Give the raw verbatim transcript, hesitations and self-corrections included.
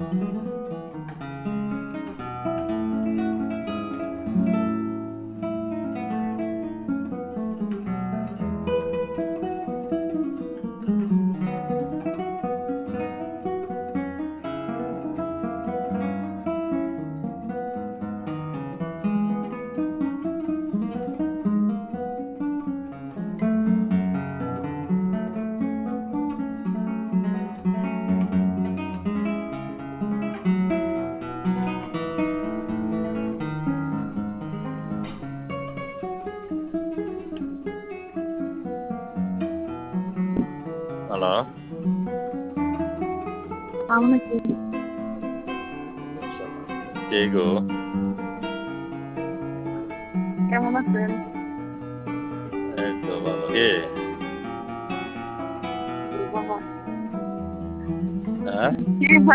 Hello. কে গো? কেমন আছেন? এই তো ভালো। কে? হ্যাঁ? জি